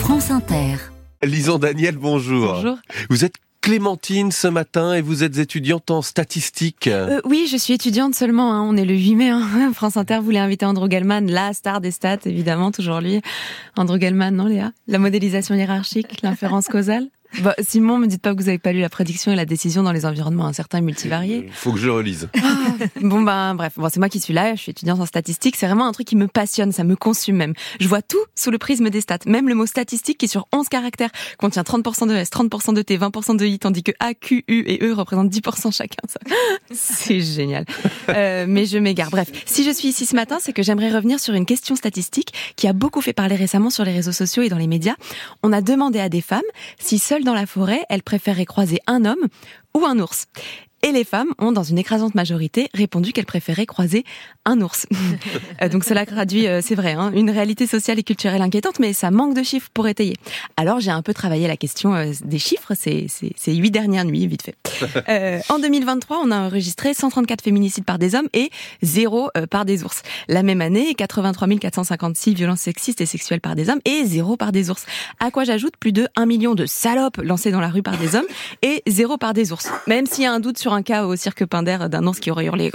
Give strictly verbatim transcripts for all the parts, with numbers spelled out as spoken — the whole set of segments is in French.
France Inter. Lison Daniel, bonjour. Bonjour. Vous êtes Clémentine ce matin et vous êtes étudiante en statistique. Euh, oui, je suis étudiante seulement, hein. On est le huit mai. Hein. France Inter voulait inviter Andrew Gellman, la star des stats, évidemment, toujours lui. Andrew Gellman, non Léa? La modélisation hiérarchique, l'inférence causale. Bah, Simon, me dites pas que vous n'avez pas lu la prédiction et la décision dans les environnements incertains et multivariés. Il faut que je le relise. Ah, bon ben bref, bon, c'est moi qui suis là, je suis étudiante en statistique, c'est vraiment un truc qui me passionne, ça me consume même. Je vois tout sous le prisme des stats, même le mot statistique qui sur onze caractères contient trente pour cent de S, trente pour cent de T, vingt pour cent de I, tandis que A, Q, U et E représentent dix pour cent chacun. Ça. C'est génial. Euh, mais je m'égare. Bref, si je suis ici ce matin, c'est que j'aimerais revenir sur une question statistique qui a beaucoup fait parler récemment sur les réseaux sociaux et dans les médias. On a demandé à des femmes si seules dans la forêt, elles préféraient croiser un homme ou un ours. Et les femmes ont, dans une écrasante majorité, répondu qu'elles préféraient croiser un ours. Donc cela traduit, euh, c'est vrai, hein, une réalité sociale et culturelle inquiétante, mais ça manque de chiffres pour étayer. Alors j'ai un peu travaillé la question euh, des chiffres ces, ces, ces huit dernières nuits, vite fait. Euh, en deux mille vingt-trois, on a enregistré cent trente-quatre féminicides par des hommes et zéro euh, par des ours. La même année, quatre-vingt-trois mille quatre cent cinquante-six violences sexistes et sexuelles par des hommes et zéro par des ours. À quoi j'ajoute plus de un million de salopes lancées dans la rue par des hommes et zéro par des ours. Même s'il y a un doute sur un cas au cirque Pinder d'un ours qui aurait hurlé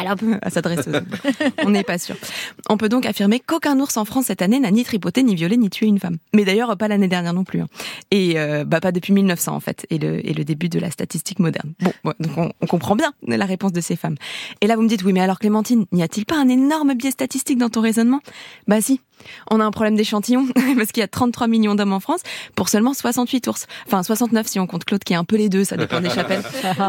à sa dresseuse. On n'est pas sûr. On peut donc affirmer qu'aucun ours en France cette année n'a ni tripoté, ni violé, ni tué une femme. Mais d'ailleurs, pas l'année dernière non plus. Hein. Et euh, bah pas depuis mille neuf cents en fait, et le, et le début de la statistique moderne. Bon, ouais, donc on, on comprend bien la réponse de ces femmes. Et là, vous me dites, oui, mais alors Clémentine, n'y a-t-il pas un énorme biais statistique dans ton raisonnement? Bah si. On a un problème d'échantillon, parce qu'il y a trente-trois millions d'hommes en France pour seulement soixante-huit ours. Enfin, soixante-neuf si on compte Claude qui est un peu les deux, ça dépend des chapelles.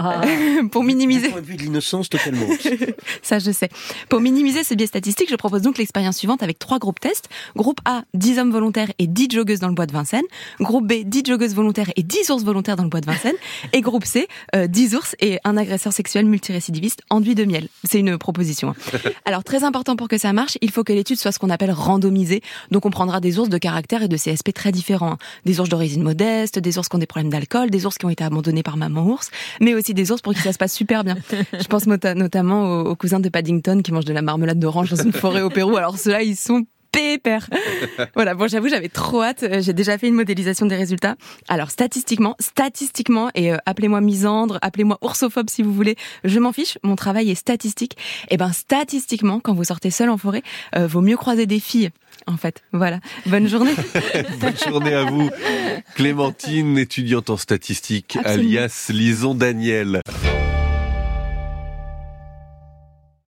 Pour minimiser... Du point de vue de l'innocence, totalement. Ça, je sais. Pour minimiser ce biais statistique, je propose donc l'expérience suivante avec trois groupes tests. Groupe A, dix hommes volontaires et dix joggeuses dans le bois de Vincennes. Groupe B, dix joggeuses volontaires et dix ours volontaires dans le bois de Vincennes. Et groupe C, euh, dix ours et un agresseur sexuel multirécidiviste enduit de miel. C'est une proposition. Alors, très important pour que ça marche, il faut que l'étude soit ce qu'on appelle randomisée. Donc on prendra des ours de caractère et de C S P très différents. Des ours d'origine modeste, des ours qui ont des problèmes d'alcool, des ours qui ont été abandonnés par maman ours, mais aussi des ours pour qui ça se passe super bien. Je pense notamment aux, aux cousins de Paddington qui mangent de la marmelade d'orange dans une forêt au Pérou. Alors ceux-là, ils sont pépères. Voilà, bon, j'avoue, j'avais trop hâte. J'ai déjà fait une modélisation des résultats. Alors, statistiquement, statistiquement, et euh, appelez-moi misandre, appelez-moi oursophobe si vous voulez, je m'en fiche, mon travail est statistique. Et ben, statistiquement, quand vous sortez seul en forêt, euh, vaut mieux croiser des filles, en fait. Voilà. Bonne journée. Bonne journée à vous. Clémentine, étudiante en statistique, Absolument. alias Lison Daniel.